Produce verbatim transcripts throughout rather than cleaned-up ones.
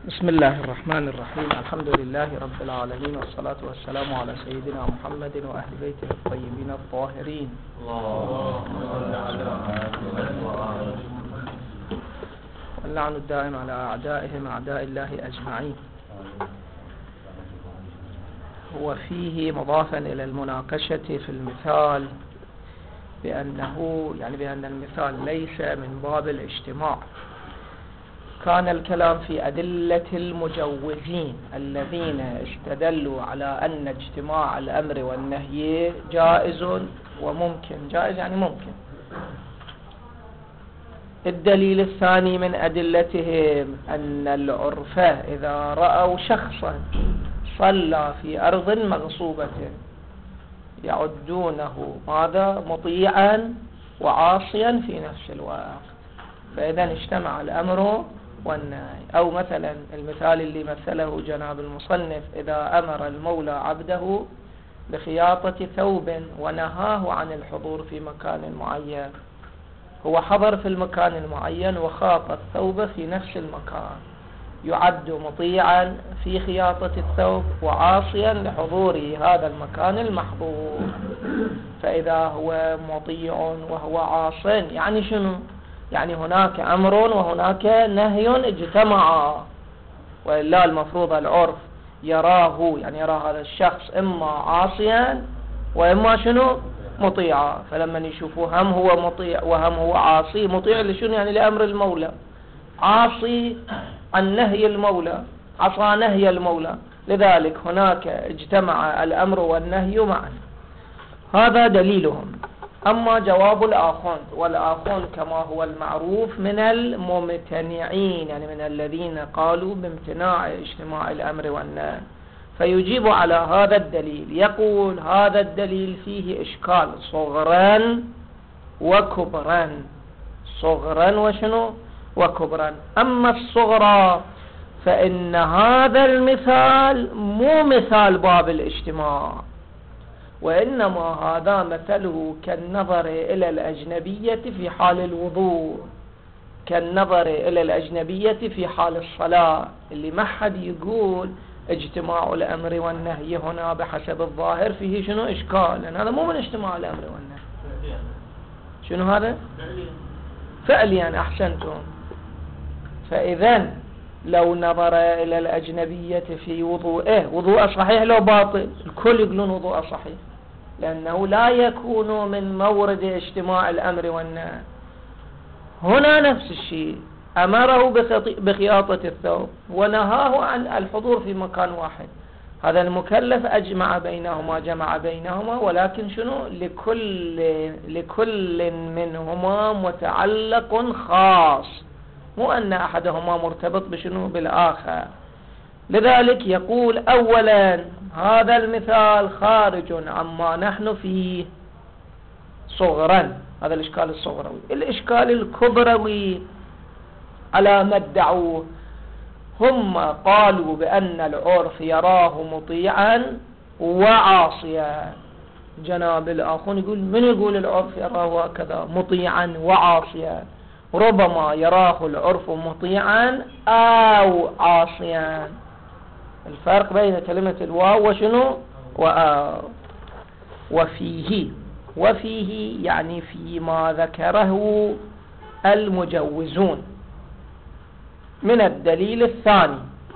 بسم الله الرحمن الرحيم. الحمد لله رب العالمين، والصلاة والسلام على سيدنا محمد وأهل بيته الطيبين الطاهرين. واللعن الدائم على أعدائهم أعداء الله أجمعين. هو فيه مضافا إلى المناقشة في المثال بأنه يعني بأن المثال ليس من باب الاجتماع. كان الكلام في أدلة المجوزين الذين استدلوا على أن اجتماع الأمر والنهي جائز وممكن. جائز يعني ممكن. الدليل الثاني من أدلتهم أن العرف إذا رأوا شخصا صلى في أرض مغصوبة يعدونه ماذا؟ مطيعا وعاصيا في نفس الوقت. فإذا اجتمع الأمر والنهي. أو مثلا المثال اللي مثله جناب المصنف: إذا أمر المولى عبده بخياطة ثوب ونهاه عن الحضور في مكان معين، هو حضر في المكان المعين وخاط الثوب في نفس المكان، يعد مطيعا في خياطة الثوب وعاصيا لحضور هذا المكان المحظور. فإذا هو مطيع وهو عاص يعني شنو؟ يعني هناك أمر وهناك نهي اجتمعا، وإلا المفروض العرف يراه يعني يرى هذا الشخص إما عاصيا وإما شنو؟ مطيعا. فلما يشوفوا هم هو مطيع وهم هو عاصي، مطيع لشنو؟ يعني لأمر المولى، عاصي عن نهي المولى، عصى نهي المولى. لذلك هناك اجتمع الأمر والنهي معا. هذا دليلهم. أما جواب الآخون، والآخون كما هو المعروف من الممتنعين، يعني من الذين قالوا بامتناع اجتماع الأمر والنهي، فيجيب على هذا الدليل. يقول: هذا الدليل فيه إشكال صغرا وكبرا. صغرا وشنو؟ وكبرا. أما الصغرى فإن هذا المثال مو مثال باب الاجتماع، وإنما هذا مثله كالنظر إلى الأجنبية في حال الوضوء، كالنظر إلى الأجنبية في حال الصلاة، اللي ما حد يقول اجتماع الأمر والنهي هنا بحسب الظاهر فيه شنو إشكال، لأن هذا مو من اجتماع الأمر والنهي. شنو هذا؟ فعليا. أحسنتم. فإذا لو نظر إلى الأجنبية في وضوءه، وضوء صحيح لو باطل؟ الكل يقولون وضوء صحيح، لأنه لا يكون من مورد اجتماع الأمر والنهي. هنا نفس الشيء، أمره بخياطة الثوب ونهاه عن الحضور في مكان واحد. هذا المكلف أجمع بينهما، جمع بينهما، ولكن شنو؟ لكل لكل منهما متعلق خاص، مو أن أحدهما مرتبط بشنو بالآخر. لذلك يقول: أولا هذا المثال خارج عما نحن فيه صغرا. هذا الإشكال الصغروي. الإشكال الكبروي على ما ادعوه، هم قالوا بأن العرف يراه مطيعا وعاصيا. جناب الآخون يقول: من يقول العرف يراه هكذا مطيعا وعاصيا؟ ربما يراه العرف مطيعا أو عاصيا. الفرق بين كلمة الواو وشنو؟ وآو. وفيه وفيه يعني فيما ذكره المجوزون من الدليل الثاني.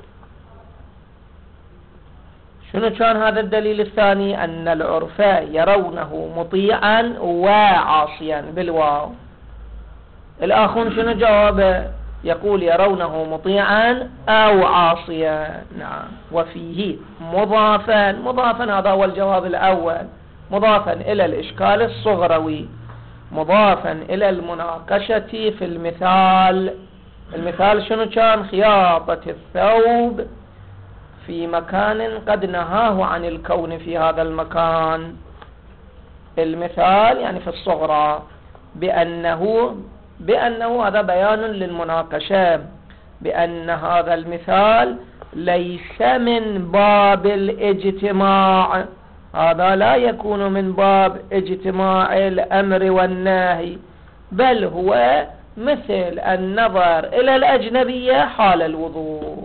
شنو كان هذا الدليل الثاني؟ أن العرف يرونه مطيعا وعاصيا بالواو. الآخون شنو جوابه؟ يقول: يرونه مطيعا أو عاصيا. نعم. وفيه مضافا. مضافا هذا هو الجواب الأول، مضافا إلى الإشكال الصغروي، مضافا إلى المناقشة في المثال. المثال شنو كان؟ خياطة الثوب في مكان قد نهاه عن الكون في هذا المكان. المثال يعني في الصغرى، بأنه بأنه هذا بيان للمناقشة، بأن هذا المثال ليس من باب الاجتماع. هذا لا يكون من باب اجتماع الأمر والنهي، بل هو مثل النظر إلى الأجنبية حال الوضوء.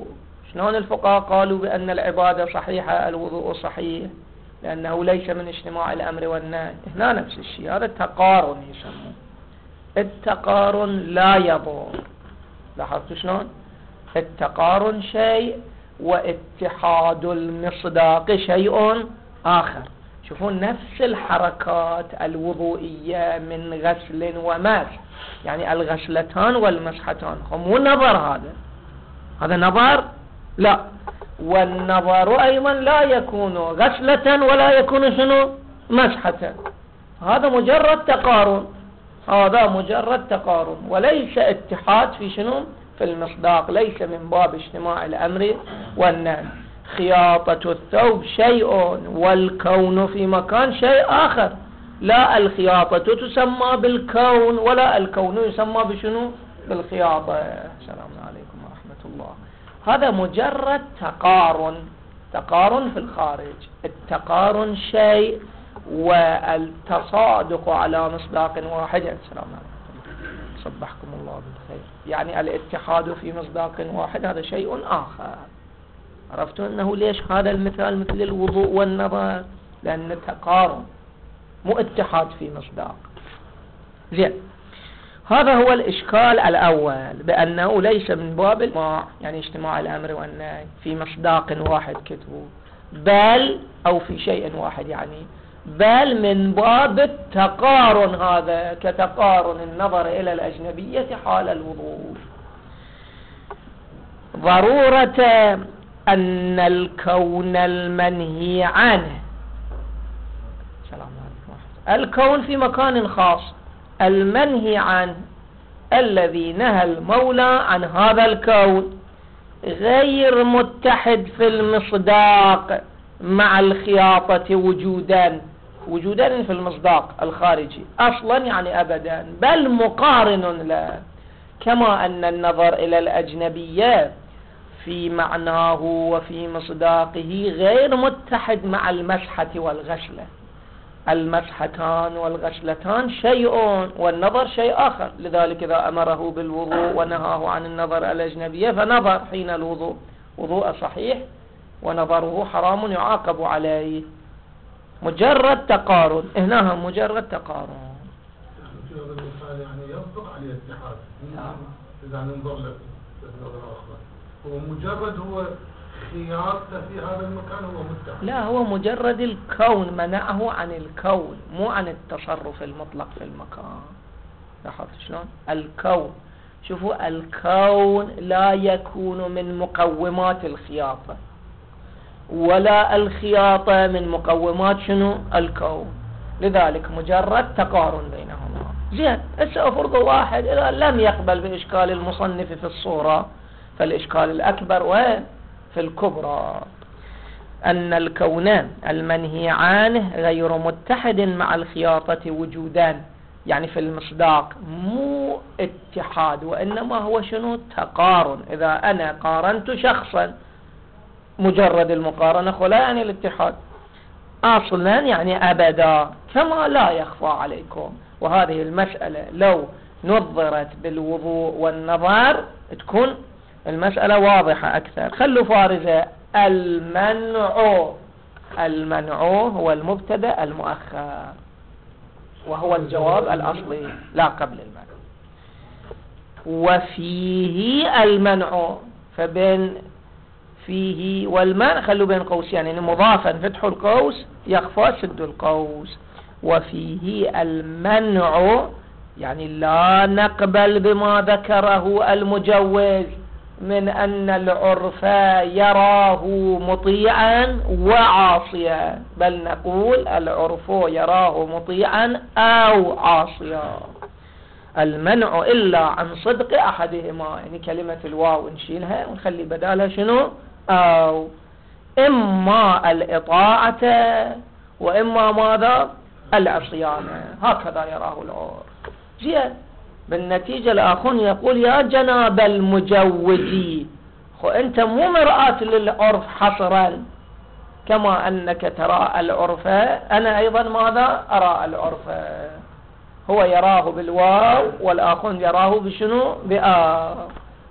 شلون الفقهاء قالوا بأن العبادة صحيحة الوضوء صحيح؟ لأنه ليس من اجتماع الأمر والنهي. هنا نفس الشيء، هذا التقارن يسمونه. التقارن لا يضر. لاحظتوا شلون؟ التقارن شيء واتحاد المصداق شيء آخر. شوفون نفس الحركات الوضوئية من غسل ومسح، يعني الغسلتان والمسحتان، مو نظر هذا هذا نظر لا، والنظر أيضا لا يكون غسلة ولا يكون شنو مسحة. هذا مجرد تقارن، هذا مجرد تقارن وليس اتحاد في شنو في المصداق، ليس من باب اجتماع الأمر والنهي. خياطة الثوب شيء والكون في مكان شيء آخر. لا الخياطة تسمى بالكون ولا الكون يسمى بشنو بالخياطة. السلام عليكم ورحمة الله. هذا مجرد تقارن، تقارن في الخارج. التقارن شيء والتصادق على مصداق واحد. السلام عليكم، صبحكم الله بالخير. يعني الاتحاد في مصداق واحد هذا شيء آخر. عرفتوا أنه ليش هذا المثال مثل الوضوء والنظر؟ لأن تقارن مو اتحاد في مصداق. زين، هذا هو الإشكال الأول، بأنه ليس من باب الاجتماع، يعني اجتماع الأمر والنهي في مصداق واحد كتبه، بل أو في شيء واحد يعني، بل من باب التقارن. هذا كتقارن النظر إلى الأجنبية حال الوضوء. ضرورة أن الكون المنهي عنه، السلام عليكم، الكون في مكان خاص، المنهي عنه الذي نهى المولى عن هذا الكون غير متحد في المصداق مع الخياطة وجودا، وجودا في المصداق الخارجي أصلا يعني أبدا، بل مقارن له. كما أن النظر إلى الأجنبية في معناه وفي مصداقه غير متحد مع المسحة والغسلة. المسحتان والغسلتان شيء والنظر شيء آخر. لذلك إذا أمره بالوضوء ونهاه عن النظر الأجنبية فنظر حين الوضوء وضوء صحيح، ونظره حرام يعاقب عليه. مجرد تقارن، هنا مجرد تقارن. في هذا المثال يعني يصدق عليه اتحاد. إذا ننظر له بنظرة أخرى، هو مجرد هو خياطة في هذا المكان، هو متحد. لا، هو مجرد الكون، منعه عن الكون مو عن التصرف المطلق في المكان. لاحظت شلون؟ الكون، شوفوا الكون لا يكون من مقومات الخياطة، ولا الخياطة من مقومات شنو الكون. لذلك مجرد تقارن بينهما. زين، هسه أفرض واحد إذا لم يقبل بإشكال المصنف في الصورة، فالإشكال الأكبر وين؟ في الكبرى. أن الكون المنهي عنه غير متحد مع الخياطة وجودا، يعني في المصداق مو اتحاد، وإنما هو شنو تقارن. إذا أنا قارنت شخصا مجرد المقارنة ولا يعني الاتحاد أصلا يعني أبدا، كما لا يخفى عليكم. وهذه المسألة لو نظرت بالوضوء والنظر تكون المسألة واضحة أكثر. خلوا فارزة. المنع، المنع هو المبتدأ المؤخر، وهو الجواب الأصلي لا قبل المنع. وفيه المنع، فبين فيه والمنع خلوا بين قوسين، يعني مضافا فتح القوس يخفى سد القوس. وفيه المنع يعني لا نقبل بما ذكره المجوز من أن العرف يراه مطيعا وعاصيا، بل نقول العرف يراه مطيعا أو عاصيا. المنع إلا عن صدق أحدهما، يعني كلمة الواو نشيلها ونخلي بدالها شنو أو، إما الإطاعة وإما ماذا العصيان، هكذا يراه العرف. زين، بالنتيجة الآخر يقول يا جناب المجوزي، خو أنت مو مرآة للعرف حصرا، كما أنك ترى العرف أنا أيضا ماذا أرى العرف. هو يراه بالواو والآخر يراه بشنو بآ.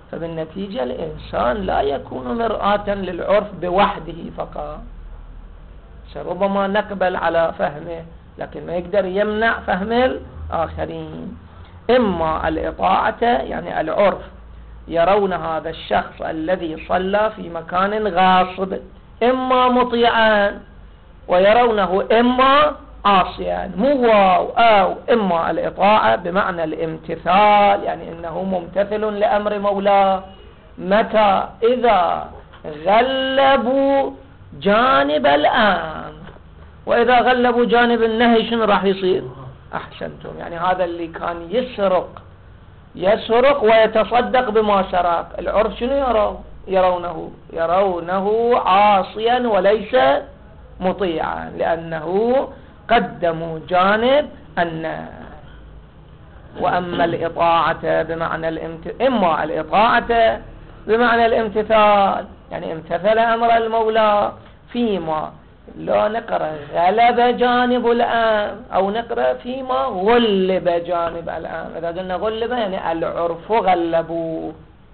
فبالنتيجة الإنسان لا يكون مرآة للعرف بوحده فقط، ربما نقبل على فهمه لكن ما يقدر يمنع فهم الآخرين. إما الإطاعة يعني العرف يرون هذا الشخص الذي صلى في مكان غاصب إما مطيعا ويرونه إما عاصيا، مو واو أو. إما الإطاعة بمعنى الامتثال، يعني إنه ممتثل لأمر مولاه متى إذا غلبوا جانب الأمر، وإذا غلبوا جانب النهي شنو راح يصير؟ أحسنتم، يعني هذا اللي كان يسرق يسرق ويتصدق بما سرق، العرف شنو يرون؟ يرونه يرونه عاصيا وليس مطيعا، لأنه قدموا جانب النهي. وأما الإطاعة بمعنى الامت... إما الإطاعة بمعنى الامتثال، يعني امتثل أمر المولى فيما لا نقرأ غلب جانب الأمر، أو نقرأ فيما غلب جانب الأمر. إذا قلنا غلب يعني العرف غلبوه.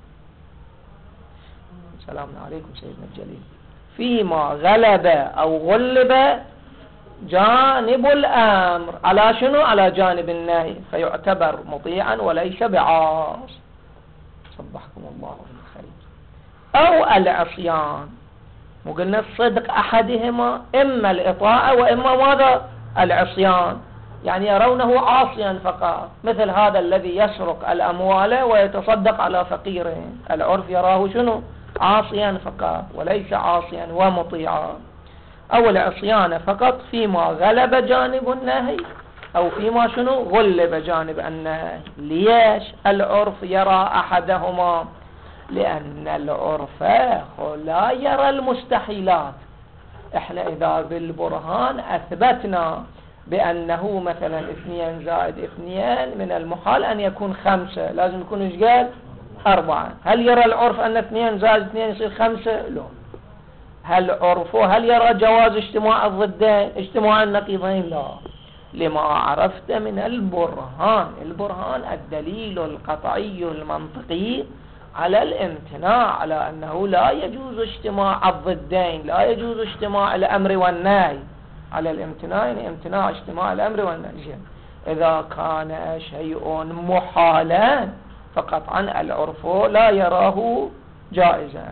السلام عليكم سيدنا الجليل. فيما غلب أو غلب جانب الأمر على شنو؟ على جانب النهي، فيعتبر مطيعا وليس بعاص. صبحكم الله بالخير. أو العصيان، وقلنا الصدق أحدهما إما الإطاعة وإما ماذا؟ العصيان، يعني يرونه عاصيا فقط، مثل هذا الذي يسرق الأموال ويتصدق على فقيره، العرف يراه شنو؟ عاصيا فقط وليس عاصيا ومطيعا. أو العصيان فقط فيما غلب جانب النهي أو فيما شنو؟ غلب جانب النهي. ليش العرف يرى أحدهما؟ لأن العرف لا يرى المستحيلات. احنا إذا بالبرهان أثبتنا بأنه مثلا اثنين زائد اثنين من المحال أن يكون خمسة، لازم يكون ايش قال؟ أربعة. هل يرى العرف أن اثنين زائد اثنين يصير خمسة؟ لا. هل عرفه هل يرى جواز اجتماع الضدين اجتماع النقيضين؟ لا. لما عرفت من البرهان، البرهان الدليل القطعي المنطقي على الامتناع، على أنه لا يجوز اجتماع الضدين، لا يجوز اجتماع الأمر والنهي. على الامتناع يعني امتناع اجتماع الأمر والنهي. إذا كان شيء محالا فقطعا العرف لا يراه جائزا.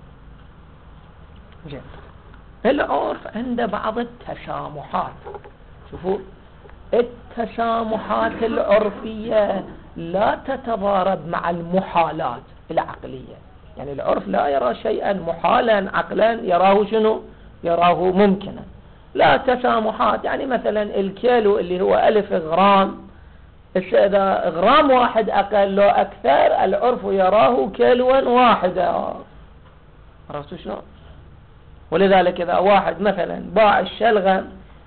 العرف عند بعض التسامحات، شوفوا التسامحات العرفية لا تتضارب مع المحالات العقلية، يعني العرف لا يرى شيئا محالا عقلا يراه شنو؟ يراه ممكنا. لا تسامحات، يعني مثلا الكيلو اللي هو ألف غرام، إذا غرام واحد أقل لو أكثر العرف يراه كيلوا واحدا. عرفتوا شلون؟ ولذلك إذا واحد مثلا باع الشلغم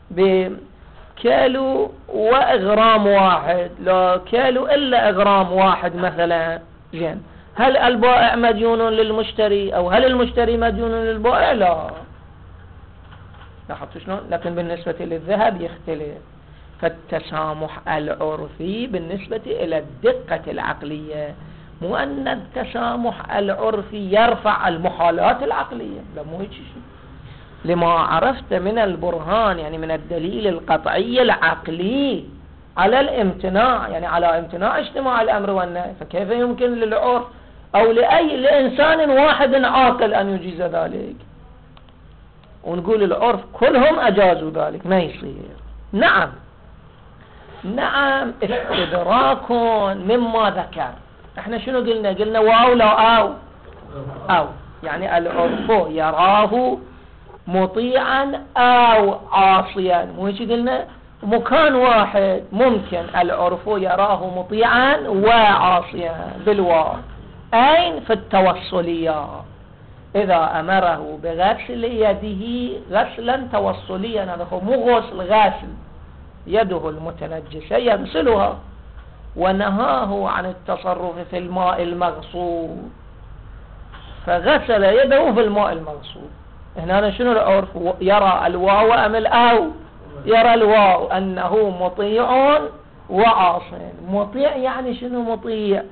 بكيلو وغرام واحد، لو كيلو إلا غرام واحد مثلا، زين، هل البائع مديون للمشتري أو هل المشتري مديون للبائع؟ لا. لاحظتوا شلون؟ لكن بالنسبة للذهب يختلف. فالتسامح العرفي بالنسبة إلى الدقة العقلية، مو أن التسامح العرفي يرفع المحالات العقلية، لا، مو هيك شيء. لما عرفت من البرهان يعني من الدليل القطعي العقلي على الامتناع، يعني على امتناع اجتماع الأمر والنهي، فكيف يمكن للعرف أو لأي لإنسان واحد عاقل أن يجيز ذلك؟ ونقول العرف كلهم أجازوا ذلك، ما يصير. نعم نعم استدراك مما ذكر. احنا شنو قلنا؟ قلنا واو لا أو أو، يعني العرف يراه مطيعا أو عاصيا، مو هيك قلنا؟ مكان واحد ممكن العرف يراه مطيعا وعاصيا بالواو. أين؟ في التوصلية، إذا أمره بغسل يده غسلا توصليا، هذا هو مو غسل، غسل، يده المتنجسة يغسلها، ونهاه عن التصرف في الماء المغصوب فغسل يده في الماء المغصوب. هنا شنو العرف؟ يرى الواو أم الأو؟ يرى الواو أنه مطيع وعاص. مطيع يعني شنو مطيع؟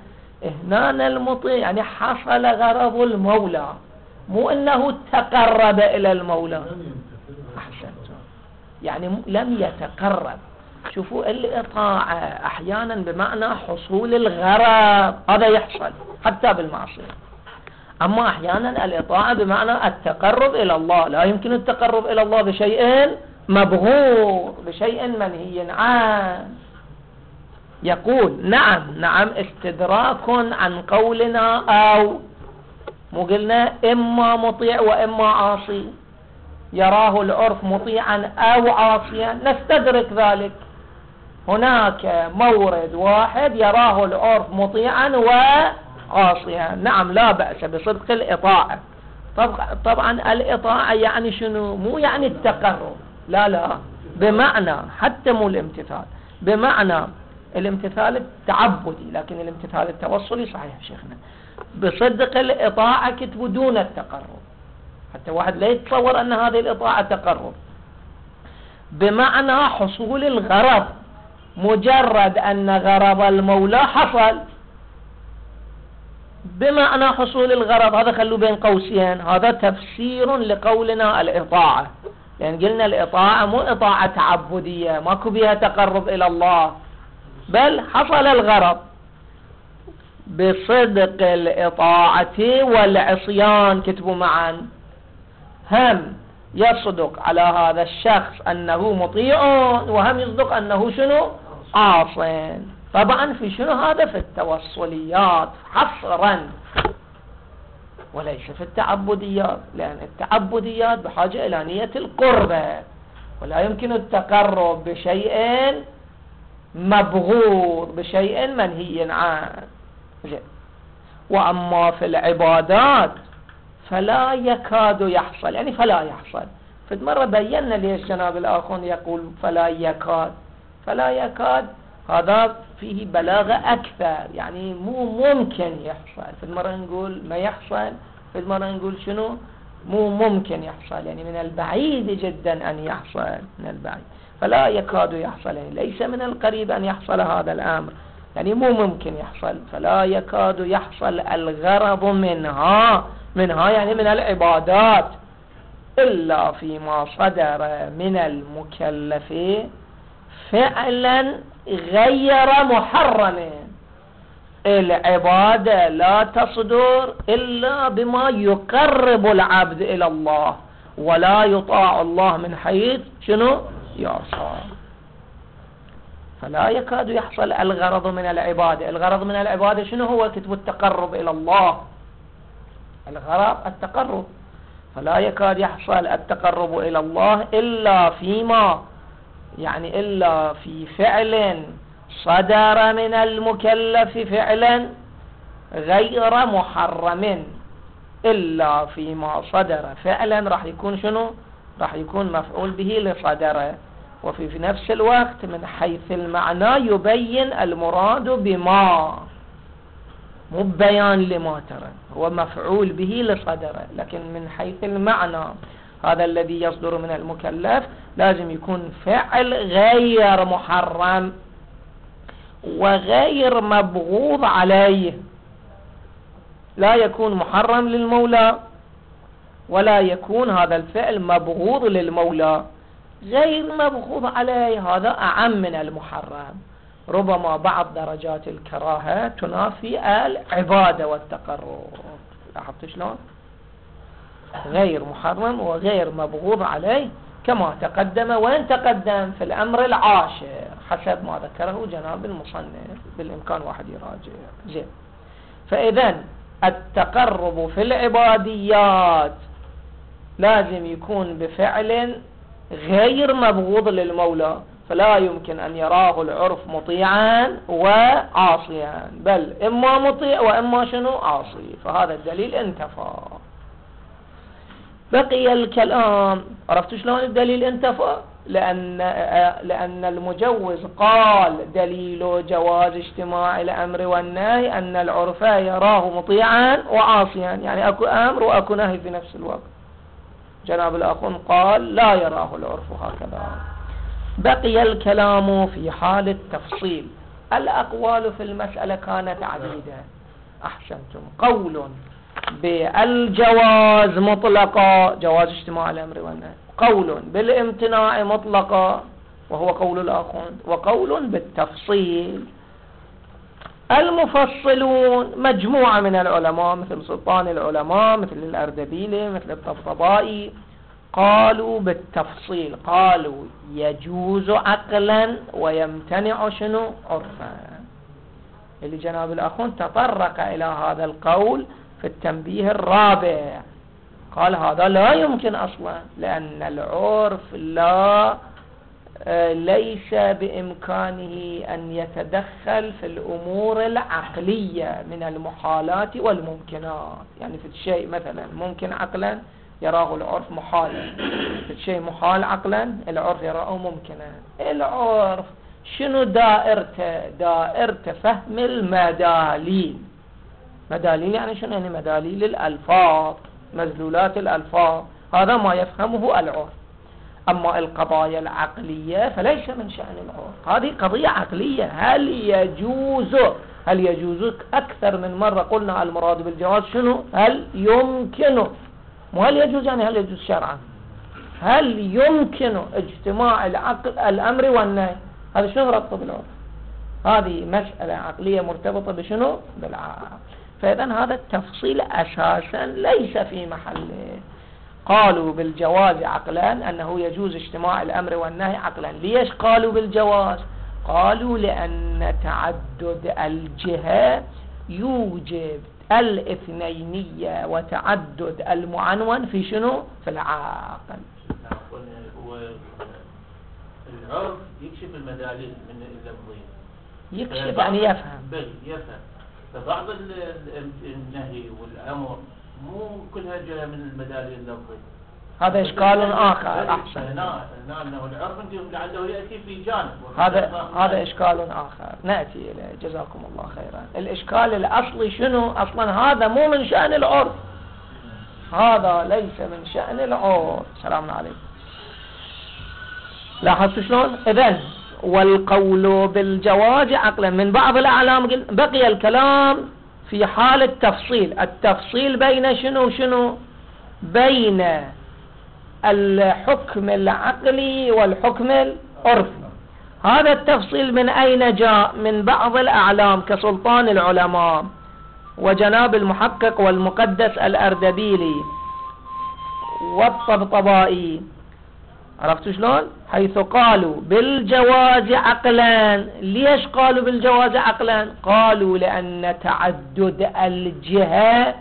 هنا المطيع يعني حصل غرض المولى، مو انه تقرب الى المولى. احسنت، يعني لم يتقرب. شوفوا الإطاعة احيانا بمعنى حصول الغرض، هذا يحصل حتى بالمعصية. اما احيانا الإطاعة بمعنى التقرب الى الله، لا يمكن التقرب الى الله بشيء مبغوض، بشيء منهي عنه. يقول نعم نعم استدراك عن قولنا، او مو قلنا اما مطيع واما عاصي، يراه العرف مطيعا او عاصيا، نستدرك ذلك. هناك مورد واحد يراه العرف مطيعا وعاصيا، نعم لا بأس بصدق الإطاعة. طبعا الإطاعة يعني شنو؟ مو يعني التقرب، لا لا، بمعنى حتى مو الامتثال، بمعنى الامتثال التعبدي، لكن الامتثال التوصلي صحيح شيخنا. بصدق الإطاعة كتبوا دون التقرب، حتى واحد لا يتصور أن هذه الإطاعة تقرب. بمعنى حصول الغرض، مجرد أن غرض المولى حصل، بمعنى حصول الغرض. هذا خلوا بين قوسين، هذا تفسير لقولنا الإطاعة، لأن قلنا الإطاعة مو إطاعة تعبدية ماكو بها تقرب إلى الله، بل حصل الغرض. بصدق الإطاعة والعصيان كتبوا معا، هم يصدق على هذا الشخص أنه مطيع، وهم يصدق أنه شنو؟ عاصٍ. طبعا في شنو هذا؟ في التوصليات حصرا، وليس في التعبديات، لأن التعبديات بحاجة إلى نية القربة، ولا يمكن التقرب بشيء مبغوض، بشيء منهي عنه. وأما في العبادات فلا يكاد يحصل، يعني فلا يحصل. في مرة بينا ليش جناب الآخون يقول فلا يكاد. فلا يكاد هذا فيه بلاغة أكثر، يعني مو ممكن يحصل. في مرة نقول ما يحصل، في مرة نقول شنو؟ مو ممكن يحصل، يعني من البعيد جدا أن يحصل، من البعيد. فلا يكاد يحصل يعني ليس من القريب أن يحصل هذا الأمر، يعني مو ممكن يحصل. فلا يكاد يحصل الغرض منها، منها يعني من العبادات، إلا فيما صدر من المكلف فعلا غير محرم. العبادة لا تصدر إلا بما يقرب العبد إلى الله، ولا يطاع الله من حيث شنو؟ يعصى. فلا يكاد يحصل الغرض من العبادة. الغرض من العبادة شنو هو؟ كتب التقرب إلى الله، الغرض التقرب. فلا يكاد يحصل التقرب إلى الله إلا فيما، يعني إلا في فعل صدر من المكلف فعلا غير محرم. إلا فيما صدر فعلا راح يكون شنو؟ راح يكون مفعول به لصدره، وفي في نفس الوقت من حيث المعنى يبين المراد بما، مو بيان لما، ترى هو مفعول به لصدره، لكن من حيث المعنى هذا الذي يصدر من المكلف لازم يكون فعل غير محرم وغير مبغوض عليه. لا يكون محرم للمولى، ولا يكون هذا الفعل مبغوض للمولى. غير مبغوض عليه هذا أعم من المحرم. ربما بعض درجات الكراهة تنافي العبادة والتقرب. لاحظت شلون؟ غير محرم وغير مبغوض عليه كما تقدم، وين تقدم؟ في الأمر العاشر حسب ما ذكره جناب المصنف، بالإمكان واحد يراجع. زين، فإذا التقرب في العباديات لازم يكون بفعل غير مبغوض للمولى، فلا يمكن أن يراه العرف مطيعا وعاصيا، بل إما مطيع وإما شنو؟ عاصي. فهذا الدليل انتفى. بقي الكلام. عرفتوا شلون الدليل انتفى؟ لأن لأن المجوز قال دليل جواز اجتماع الأمر والنهي أن العرف يراه مطيعا وعاصيا، يعني أكو أمر وأكو نهي في نفس الوقت. جناب الأخون قال لا يراه العرف هكذا. بقي الكلام في حال التفصيل. الأقوال في المسألة كانت عديدة، أحسنتم. قول بالجواز مطلقا، جواز اجتماع الأمر والنهي، قول بالامتناع مطلقا وهو قول الآخوند، وقول بالتفصيل. المفصلون مجموعة من العلماء مثل سلطان العلماء، مثل الأردبيلي، مثل الطبطبائي، قالوا بالتفصيل، قالوا يجوز عقلا ويمتنع شنو عرفا. اللي جناب الأخوند تطرق إلى هذا القول في التنبيه الرابع، قال هذا لا يمكن أصلا، لأن العرف لا ليس بإمكانه أن يتدخل في الأمور العقلية من المحالات والممكنات. يعني في الشيء مثلا ممكن عقلا يراه العرف محالا، في الشيء محال عقلا العرف يراه ممكنا. العرف شنو دائرته؟ دائرته فهم المداليل. مداليل يعني شنو؟ يعني مداليل الألفاظ، مدلولات الألفاظ، هذا ما يفهمه العرف. أما القضايا العقلية فليس من شأن العرف، هذه قضية عقلية. هل يجوز هل يجوز أكثر من مرة قلنا المراد بالجواز شنو؟ هل يمكن، مو هل يجوز يعني هل يجوز شرعا، هل يمكن اجتماع العقل الأمر والنهي، هذا شنو ربطه بالعرف؟ هذه مسألة عقلية مرتبطة بشنو؟ بالعقل. فإذن هذا التفصيل أساسا ليس في محله. قالوا بالجواز عقلا، أنه يجوز اجتماع الأمر والنهي عقلا. ليش قالوا بالجواز؟ قالوا لأن تعدد الجهة يوجب الاثنينية وتعدد المعنون في شنو؟ في العقل. العرف يكشف المداليل من اللفظية، يكشف يعني يفهم. بل يفهم. فبعض النهي والأمر مو كلها جاء من المداليل اللفظية. هذا إشكال آخر. أحسن. هنا هنا أنه العرف لعله يأتي في جانب. هذا هذا إشكال آخر نأتي إليه، جزاكم الله خيرا. الإشكال الأصلي شنو؟ أصلا هذا مو من شأن العرف، هذا ليس من شأن العرف. سلام عليكم. لاحظت شلون؟ إذن والقول بالجواز عقلا من بعض الأعلام. بقي الكلام في حال التفصيل. التفصيل بين شنو شنو؟ بين الحكم العقلي والحكم العرفي. هذا التفصيل من أين جاء؟ من بعض الأعلام كسلطان العلماء وجناب المحقق والمقدس الأردبيلي والطبطبائي. عرفتوا شلون؟ حيث قالوا بالجواز عقلا. ليش قالوا بالجواز عقلا؟ قالوا لأن تعدد الجهة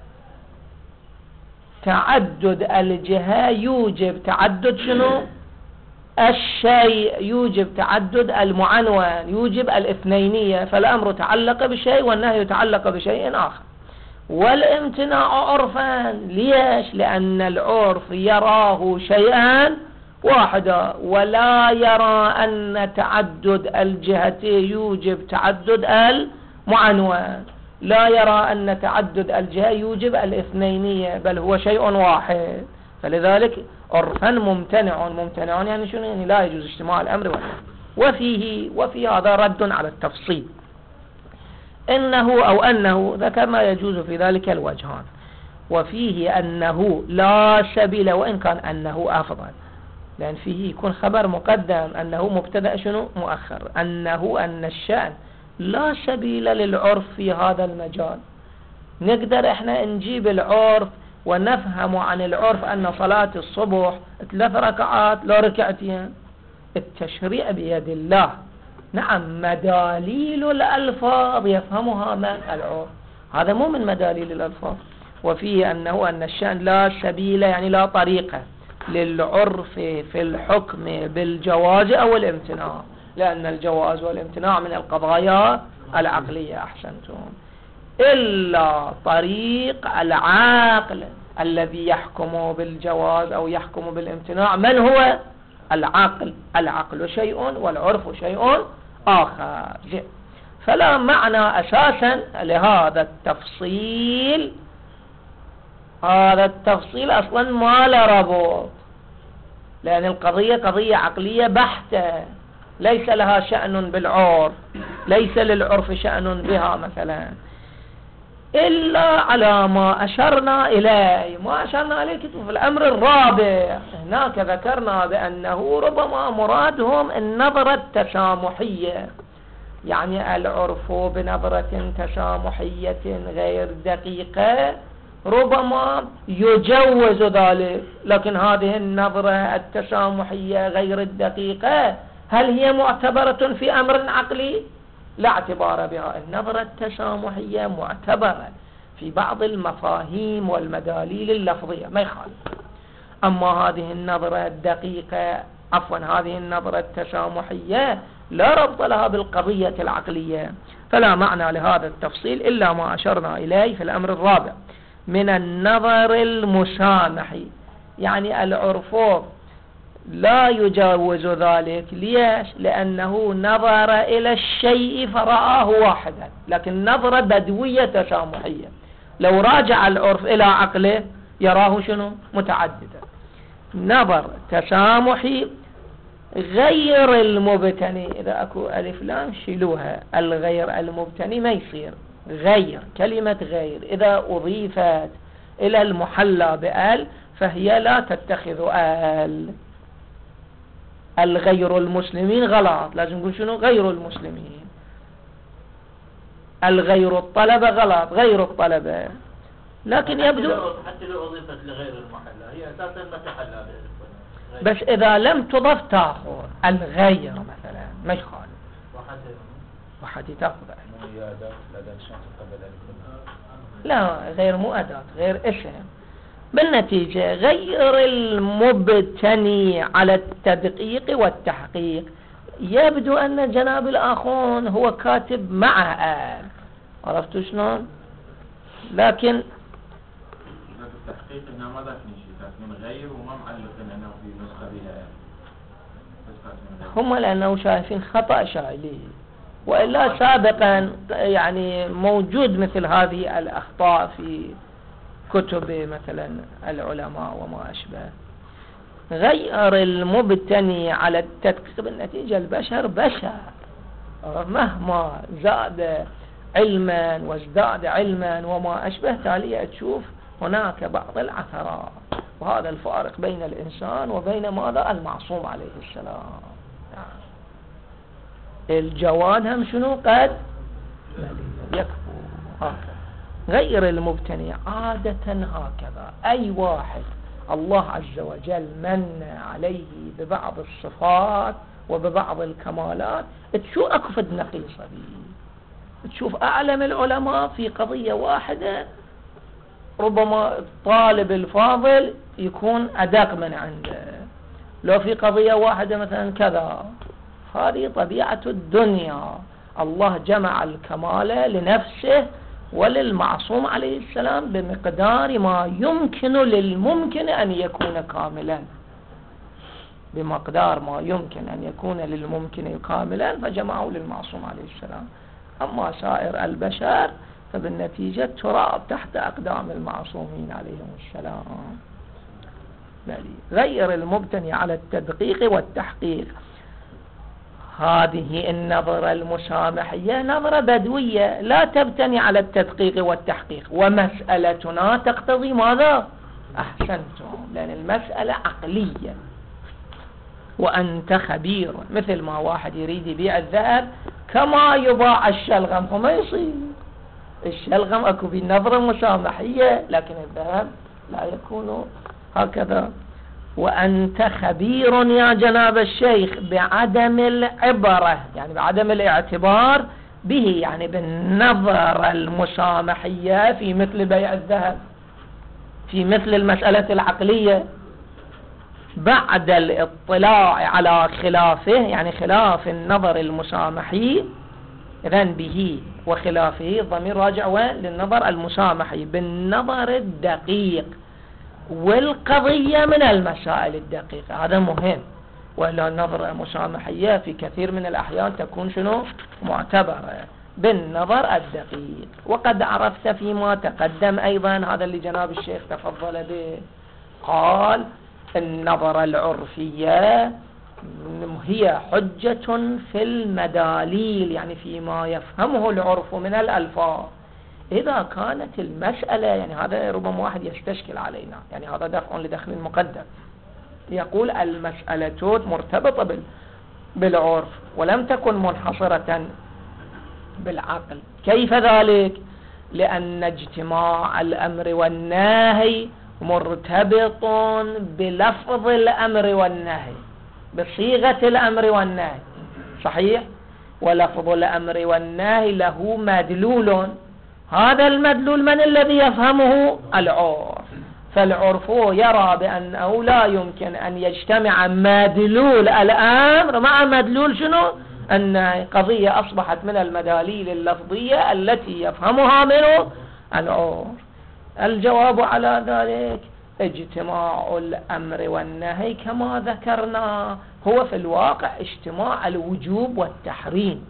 تعدد الجهة يوجب تعدد شنو؟ الشيء، يوجب تعدد المعنون، يوجب الاثنينية. فالأمر تعلق بشيء والنهي يتعلق بشيء آخر. والامتناع عرفا. ليش؟ لأن العرف يراه شيئا واحدا، ولا يرى أن تعدد الجهتين يوجب تعدد المعنون، لا يرى أن تعدد الجهة يوجب الاثنينية، بل هو شيء واحد. فلذلك عرفا ممتنع. ممتنع يعني شنو؟ يعني لا يجوز اجتماع الأمر والنهي. وفيه وفي هذا رد على التفصيل. إنه أو أنه ذكرنا يجوز في ذلك الوجهان. وفيه أنه لا سبيل، وإن كان أنه أفضل، لأن فيه يكون خبر مقدم، أنه مبتدأ شنو مؤخر. أنه أن الشأن لا سبيل للعرف في هذا المجال. نقدر احنا نجيب العرف ونفهم عن العرف أن صلاة الصبح ثلاث ركعات لا ركعتين. التشريع بيد الله. نعم مداليل الألفاظ يفهمها من العرف، هذا مو من مداليل الألفاظ. وفيه أنه أن الشأن لا سبيل يعني لا طريقة للعرف في الحكم بالجواز أو الامتناع، لأن الجواز والامتناع من القضايا العقلية. أحسنتم. إلا طريق العقل الذي يحكم بالجواز أو يحكم بالامتناع. من هو؟ العقل. العقل شيء والعرف شيء آخر. فلا معنى أساسا لهذا التفصيل. هذا التفصيل أصلا ما له ربط، لأن القضية قضية عقلية بحتة، ليس لها شأن بالعرف، ليس للعرف شأن بها مثلا. إلا على ما أشرنا إليه. ما أشرنا إليه كتب في الأمر الرابع، هناك ذكرنا بأنه ربما مرادهم النظرة التسامحية، يعني العرف بنظرة تسامحية غير دقيقة ربما يجوز ذلك، لكن هذه النظرة التسامحية غير الدقيقة هل هي معتبرة في أمر عقلي؟ لا اعتبار بها. النظرة التسامحية معتبرة في بعض المفاهيم والمداليل اللفظية ما يخالف، أما هذه النظرة الدقيقة عفوا هذه النظرة التسامحية لا ربط لها بالقضية العقلية، فلا معنى لهذا التفصيل إلا ما أشرنا إليه في الأمر الرابع من النظر المسامحي، يعني العرف لا يجاوز ذلك. ليش؟ لأنه نظر إلى الشيء فرآه واحدا، لكن نظرة بدوية تسامحية. لو راجع العرف إلى عقله يراه شنو؟ متعددا. نظر تسامحي غير المبتني، إذا أكو ألف لام شيلوها، الغير المبتني ما يصير غير، كلمة غير إذا أضيفت إلى المحلى بأل فهي لا تتخذ آل. الغير المسلمين غلط، لازم نقول شنو؟ غير المسلمين. الغير الطلبة غلط، غير الطلبة. لكن يبدو حتى لو أضيفت لغير المحلى هي أساسا ما تحلى، بس إذا لم تضف تأخذ الغير مثلا ما يخالف، وحدي تأخذ لا غير مو أداة، غير اسم. بالنتيجة غير المبتني على التدقيق والتحقيق. يبدو أن جناب الآخون هو كاتب مع آل، عرفتوا شلون؟ لكن التحقيق إنها ما ذاكني شيء من غير وما معلقين أنه في نسخة بها هم لأنه شايفين خطأ شايلين، وإلا سابقا يعني موجود مثل هذه الأخطاء في كتب مثلا العلماء وما أشبه. غير المبتني على التدقيق، بالنتيجة البشر بشر مهما زاد علما وازداد علما وما أشبه تالية تشوف هناك بعض العثرات، وهذا الفارق بين الإنسان وبين ماذا؟ المعصوم عليه السلام. الجواد هم شنو؟ قد يكفو هكذا. غير المبتني عادة هكذا، أي واحد الله عز وجل من عليه ببعض الصفات وببعض الكمالات تشوف أكفد نقيصة به. تشوف أعلم العلماء في قضية واحدة ربما الطالب الفاضل يكون أدق من عنده، لو في قضية واحدة مثلا كذا. هذه طبيعة الدنيا، الله جمع الكمال لنفسه وللمعصوم عليه السلام بمقدار ما يمكن للممكن أن يكون كاملا، بمقدار ما يمكن أن يكون للممكن كاملا فجمعه للمعصوم عليه السلام. أما سائر البشر فبالنتيجة تراب تحت أقدام المعصومين عليهم السلام. غير المبتني على التدقيق والتحقيق، هذه النظرة المسامحية نظرة بدوية لا تبتني على التدقيق والتحقيق، ومسألتنا تقتضي ماذا؟ أحسنتم، لأن المسألة عقلية وأنت خبير. مثل ما واحد يريد يبيع الذهب كما يباع الشلغم، فما يصير. الشلغم أكو بنظرة مسامحية، لكن الذهب لا يكون هكذا. وأنت خبير يا جناب الشيخ بعدم العبرة، يعني بعدم الاعتبار به، يعني بالنظرة المسامحية في مثل بيع الذهب، في مثل المسألة العقلية، بعد الاطلاع على خلافه، يعني خلاف النظر المسامحي. إذن به وخلافه الضمير راجع وين؟ للنظر المسامحي بالنظر الدقيق، والقضية من المسائل الدقيقة، هذا مهم. وإلا النظر المسامحية في كثير من الأحيان تكون شنو؟ معتبرة بالنظر الدقيق. وقد عرفت فيما تقدم أيضا هذا اللي جناب الشيخ تفضل به، قال النظر العرفية هي حجة في المداليل، يعني فيما يفهمه العرف من الألفاظ. إذا كانت المسألة، يعني هذا ربما واحد يستشكل علينا، يعني هذا دفع لدخل المقدم، يقول المسألة مرتبطة بالعرف ولم تكن منحصرة بالعقل. كيف ذلك؟ لأن اجتماع الأمر والنهي مرتبط بلفظ الأمر والنهي، بصيغة الأمر والنهي، صحيح؟ ولفظ الأمر والنهي له مدلول، هذا المدلول من الذي يفهمه؟ العرف. فالعرف يرى بأنه لا يمكن أن يجتمع مدلول الأمر مع مدلول شنو؟ أن قضية أصبحت من المداليل اللفظية التي يفهمها منه العرف. الجواب على ذلك اجتماع الأمر والنهي كما ذكرنا هو في الواقع اجتماع الوجوب والتحريم،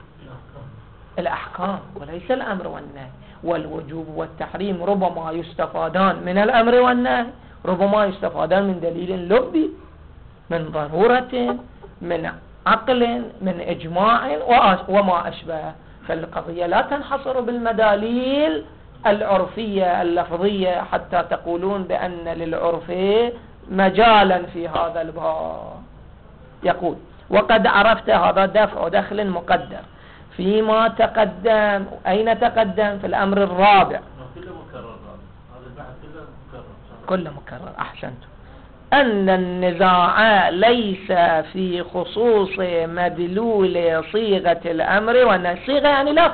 الأحكام، وليس الأمر والنهي. والوجوب والتحريم ربما يستفادان من الأمر والنهي، ربما يستفادان من دليل لبي، من ضرورة، من عقل، من إجماع وما أشبه. فالقضية لا تنحصر بالمداليل العرفية اللفظية حتى تقولون بأن للعرف مجالا في هذا الباب. يقول وقد عرفت، هذا دفع دخل مقدر فيما تقدم. أين تقدم؟ في الأمر الرابع. كله مكرر، هذا البحث كله مكرر. كله مكرر، أحسنتم. أن النزاع ليس في خصوص مدلول صيغة الأمر والنهي. صيغة يعني لفظ.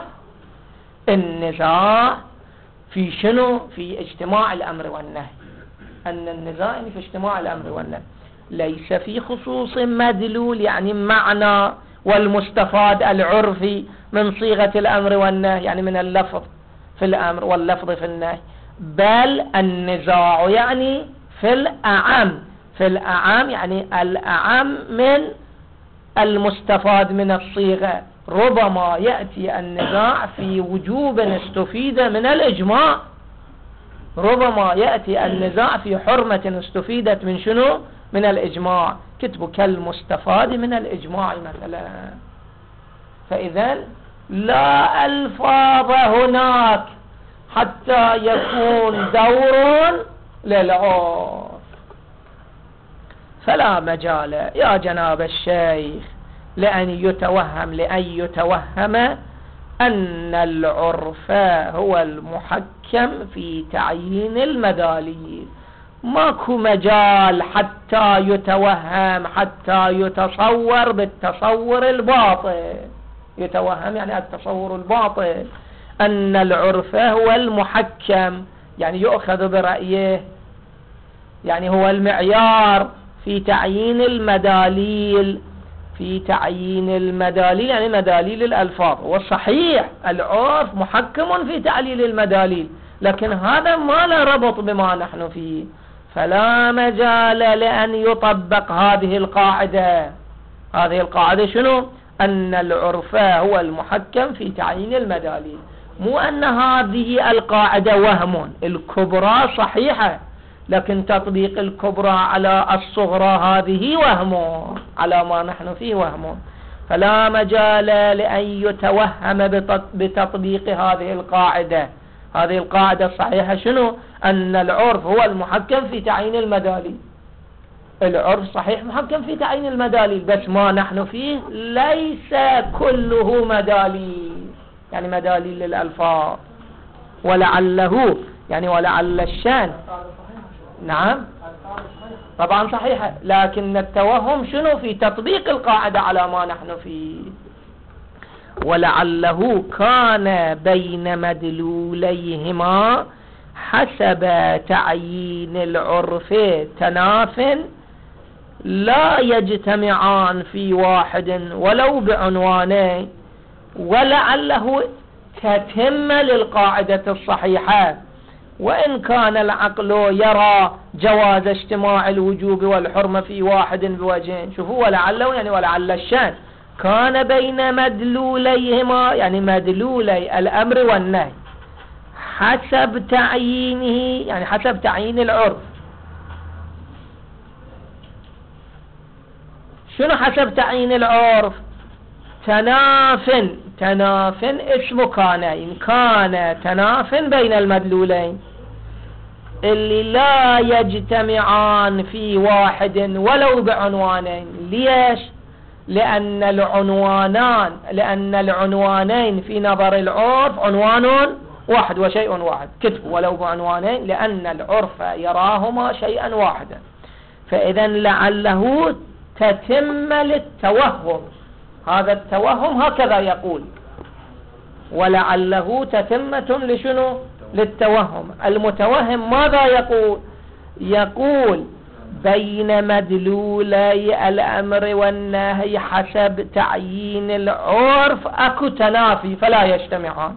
النزاع في شنو؟ في اجتماع الأمر والنهي. أن النزاع يعني في اجتماع الأمر والنهي، ليس في خصوص مدلول يعني معنى والمستفاد العرفي من صيغة الأمر والنهي، يعني من اللفظ في الأمر واللفظ في النهي، بل النزاع يعني في الأعم. في الأعم يعني الأعم من المستفاد من الصيغة. ربما يأتي النزاع في وجوب استفيد من الإجماع، ربما يأتي النزاع في حرمة استفيدت من شنو؟ من الإجماع، كتب كالمستفاد من الإجماع مثلا. فإذا لا ألفاظ هناك حتى يكون دور للعرف. فلا مجال يا جناب الشيخ لأن يتوهم لأن يتوهم أن العرف هو المحكم في تعيين المداليل. ماكو مجال حتى يتوهم، حتى يتصور بالتصور الباطل. يتوهم يعني التصور الباطل أن العرف هو المحكم، يعني يؤخذ برأيه، يعني هو المعيار في تعيين المداليل. في تعيين المداليل يعني مداليل الألفاظ. والصحيح العرف محكم في تعليل المداليل، لكن هذا ما له ربط بما نحن فيه. فلا مجال لأن يطبق هذه القاعدة. هذه القاعدة شنو؟ أن العرف هو المحكم في تعيين المداليل. مو أن هذه القاعدة وهم، الكبرى صحيحة، لكن تطبيق الكبرى على الصغرى هذه وهم، على ما نحن فيه وهم. فلا مجال لأن يتوهم بتطبيق هذه القاعدة. هذه القاعدة الصحيحة شنو؟ أن العرف هو المحكم في تعيين المداليل. العرف صحيح محكم في تعيين المداليل، بس ما نحن فيه ليس كله مداليل، يعني مداليل للألفاظ. ولعله يعني ولعل الشان، نعم طبعا صحيحة، لكن التوهم شنو؟ في تطبيق القاعدة على ما نحن فيه. ولعله كان بين مدلوليهما حسب تعيين العرف تناف لا يجتمعان في واحد ولو بعنوانين. ولعله تتم للقاعدة الصحيحة، وإن كان العقل يرى جواز اجتماع الوجوب والحرمة في واحد بوجهين. شوفوا ولعله يعني ولعل الشان كان بين مدلوليهما يعني مدلولي الأمر والنهي حسب تعيينه، يعني حسب تعيين العرف. شنو حسب تعيين العرف؟ تناف تناف اسم كان، إن كان تناف بين المدلولين اللي لا يجتمعان في واحد ولو بعنوانين. ليش؟ لأن العنوانان لأن العنوانين في نظر العرف عنوان واحد وشيء واحد، كتب ولو بعنوانين، لأن العرف يراهما شيئا واحدا. فإذا لعله تتم للتوهم، هذا التوهم هكذا يقول، ولعله تتمة لشنو؟ للتوهم. المتوهم ماذا يقول؟ يقول بين مدلولي الأمر والنهي حسب تعيين العرف أكو تنافي فلا يجتمعان.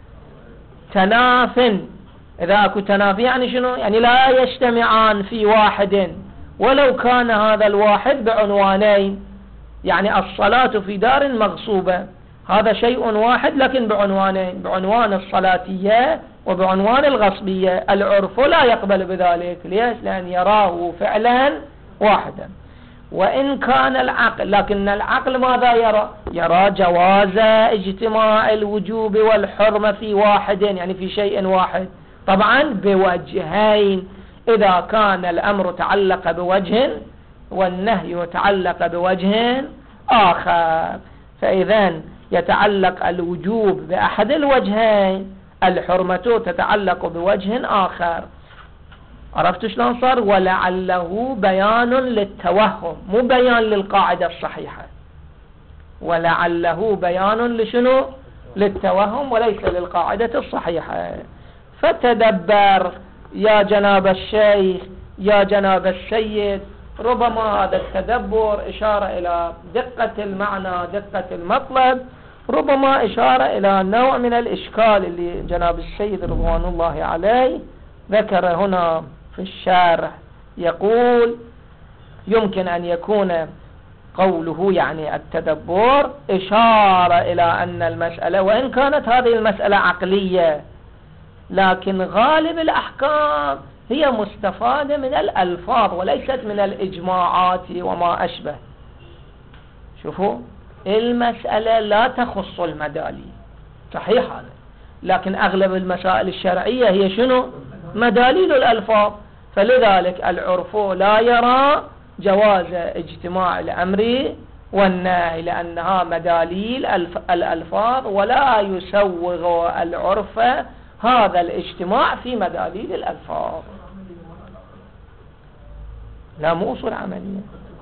تناف، إذا أكو تنافي يعني شنو؟ يعني لا يجتمعان في واحد ولو كان هذا الواحد بعنوانين. يعني الصلاة في دار مغصوبة، هذا شيء واحد لكن بعنوانين، بعنوان الصلاتية وبعنوان الغصبية. العرف لا يقبل بذلك. ليش؟ لأن يراه فعلا واحدا. وإن كان العقل، لكن العقل ماذا يرى؟ يرى جواز اجتماع الوجوب والحرمة في واحد، يعني في شيء واحد، طبعا بوجهين، إذا كان الأمر تعلق بوجه والنهي تعلق بوجه آخر. فإذا يتعلق الوجوب بأحد الوجهين، الحرمة تتعلق بوجه آخر. عرفت شلون صار؟ ولعله بيان للتوهم، مو بيان للقاعدة الصحيحة. ولعله بيان لشنو؟ للتوهم وليس للقاعدة الصحيحة. فتدبر يا جناب الشيخ، يا جناب السيد، ربما هذا التدبر إشارة إلى دقة المعنى، دقة المطلب، ربما إشارة إلى نوع من الإشكال اللي جناب السيد رضوان الله عليه ذكر هنا في الشارح. يقول يمكن أن يكون قوله يعني التدبر إشارة إلى أن المسألة، وإن كانت هذه المسألة عقلية، لكن غالب الأحكام هي مستفادة من الألفاظ وليست من الإجماعات وما أشبه. شوفوا، المسألة لا تخص المدالي، صحيح هذا، لكن أغلب المسائل الشرعية هي شنو؟ مداليل الألفاظ. فلذلك العرف لا يرى جواز اجتماع الأمر والنهي لأنها مداليل الألفاظ، ولا يسوغ العرف هذا الاجتماع في مداليل الألفاظ. لا، مو أصول عملية.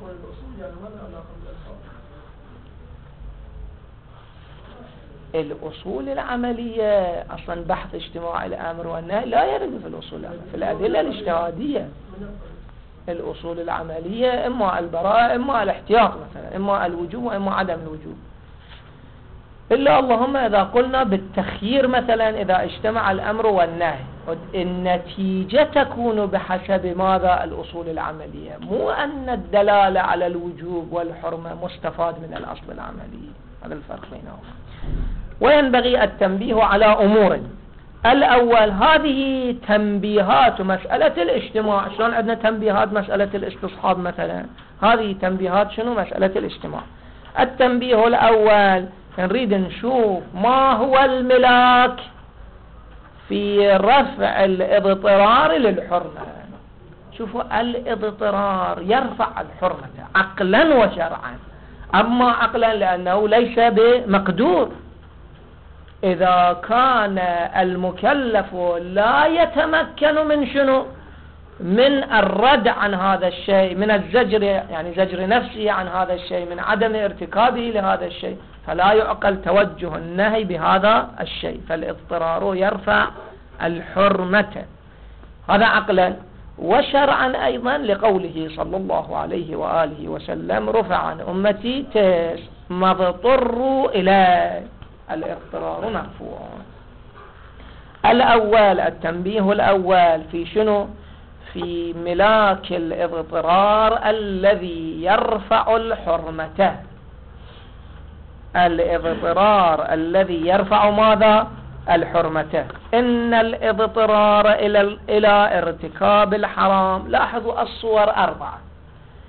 الأصول العملية أصلا بحث اجتماع الأمر والنهي لا يرد في الأصول العملية، في الأدلة الاجتهادية. الأصول العملية إما البراءة إما الاحتياط مثلا، إما الوجوب وإما عدم الوجوب، إلا اللهم إذا قلنا بالتخيير مثلا إذا اجتمع الأمر والنهي، النتيجة تكون بحسب ماذا؟ الأصول العملية، مو أن الدلالة على الوجوب والحرمة مستفاد من الأصل العملي. هذا الفرق بينهما. وينبغي التنبيه على أمور. الأول، هذه تنبيهات مسألة الاجتماع. شلون عندنا تنبيهات مسألة الاستصحاب مثلا، هذه تنبيهات شنو؟ مسألة الاجتماع. التنبيه الأول نريد نشوف ما هو الملاك في رفع الاضطرار للحرمة. شوفوا، الاضطرار يرفع الحرمة عقلا وشرعا. أما عقلا لأنه ليس بمقدور، إذا كان المكلف لا يتمكن من شنو؟ من الرد عن هذا الشيء، من الزجر، يعني زجر نفسه عن هذا الشيء، من عدم ارتكابه لهذا الشيء، فلا يعقل توجه النهي بهذا الشيء. فالاضطرار يرفع الحرمة، هذا عقلا. وشرعا أيضا لقوله صلى الله عليه وآله وسلم: رفع عن أمتي تس ما اضطروا إليه. الاضطرار مرفوع. الأول، التنبيه الأول في شنو؟ في ملاك الاضطرار الذي يرفع الحرمة. الاضطرار الذي يرفع ماذا؟ الحرمة. إن الاضطرار إلى إلى ارتكاب الحرام، لاحظوا الصور أربعة.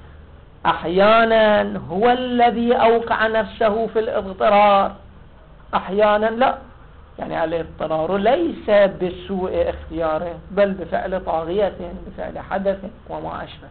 أحيانا هو الذي أوقع نفسه في الاضطرار، أحيانا لا، يعني الاضطرار ليس بسوء اختياره بل بفعل طاغية بفعل حدث وما أشبه.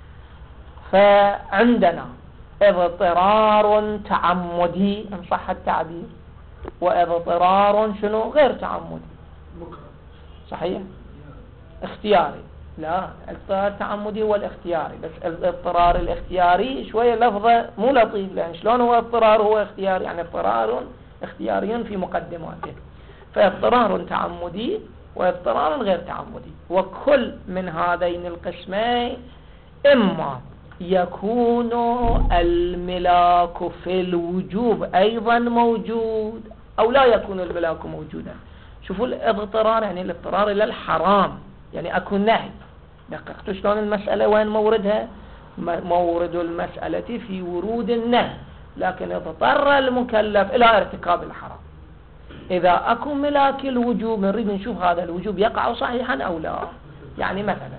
فعندنا اضطرار تعمدي إن صح التعبير، واضطرار شنو غير تعمدي صحيح اختياري. لا، الاضطرار التعمدي هو الاختياري، بس الاضطرار الاختياري شوية لفظة مو لطيف، لأن شلون هو اضطرار هو اختياري؟ يعني اضطرار اختياري في مقدماته. فاضطرار تعمدي واضطرار غير تعمدي، وكل من هذين القسمين إما يكون الملاك في الوجوب أيضا موجود أو لا يكون الملاك موجودا. شوفوا الاضطرار يعني الاضطرار إلى الحرام، يعني أكون نهي. دققتوا شلون المسألة وين موردها؟ مورد المسألة في ورود النهي، لكن اضطر المكلف إلى ارتكاب الحرام. إذا أكون ملاك الوجوب نريد نشوف هذا الوجوب يقع صحيحا أو لا. يعني مثلا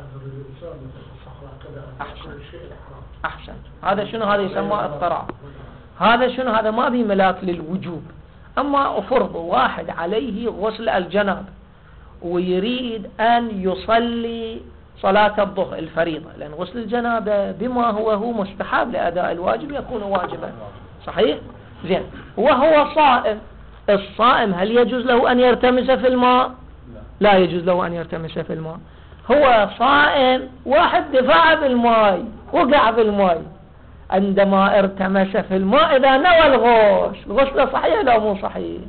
أحسن أحسن هذا شنو؟ هذا يسمى اضطرار. هذا شنو؟ هذا ما بي ملاك للوجوب. أما أفرض واحد عليه غسل الجناب ويريد أن يصلي صلاة الظهر الفريضة، لأن غسل الجنابة بما هو هو مستحب لأداء الواجب يكون واجبا صحيح؟ زين، وهو صائم. الصائم هل يجوز له أن يرتمس في الماء؟ لا يجوز له أن يرتمس في الماء. هو صائم، واحد دفع بالماء وقع بالماء، عندما ارتمس في الماء إذا نوى الغسل، الغسل صحيح لا مو صحيح؟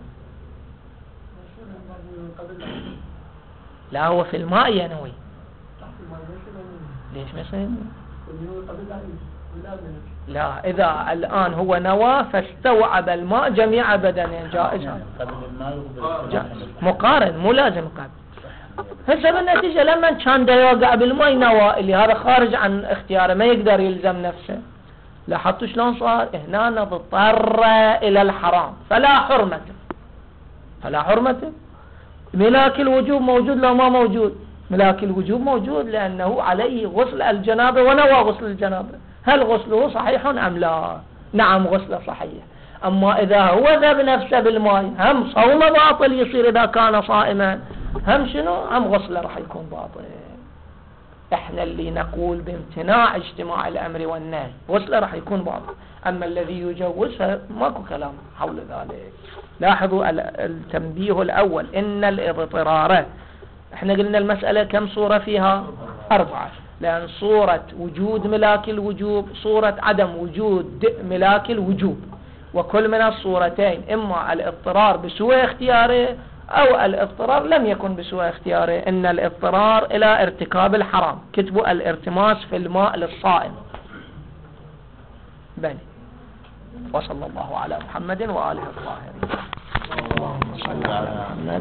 لا، هو في الماء ينوي. ليش مثلا؟ لا، إذا الآن هو نوى فاستوعب الماء جميع بدنه جائز. مقارن مو لازم قبل. هسه بالنتيجة لما كان دا يوقع بالماء نوى اللي هذا خارج عن اختياره ما يقدر يلزم نفسه. لاحظتوا شلون صار؟ هنا نضطر إلى الحرام فلا حرمة. فلا حرمة. ملاك الوجوب موجود لو ما موجود؟ ملاك الوجوب موجود، لأنه عليه غسل الجنابة ونوى غسل الجنابة. هل غسله صحيح أم لا؟ نعم غسله صحيح. أما إذا هو ذاب نفسه بالماء هم صوم باطل يصير إذا كان صائما، هم شنو؟ هم غسله راح يكون باطل. احنا اللي نقول بامتناع اجتماع الأمر والنهي، غسله راح يكون باطل. أما الذي يجوزها ماكو كلام حول ذلك. لاحظوا التنبيه الأول، إن الاضطرار، احنا قلنا المسألة كم صورة فيها؟ أربعة، لأن صورة وجود ملاك الوجوب، صورة عدم وجود ملاك الوجوب، وكل من الصورتين إما الاضطرار بسوء اختياره أو الاضطرار لم يكن بسوء اختياره. إن الاضطرار إلى ارتكاب الحرام، كتبوا الارتماس في الماء للصائم. بني. وصلى الله على محمد وآله الطاهرين. اللهم صل على محمد.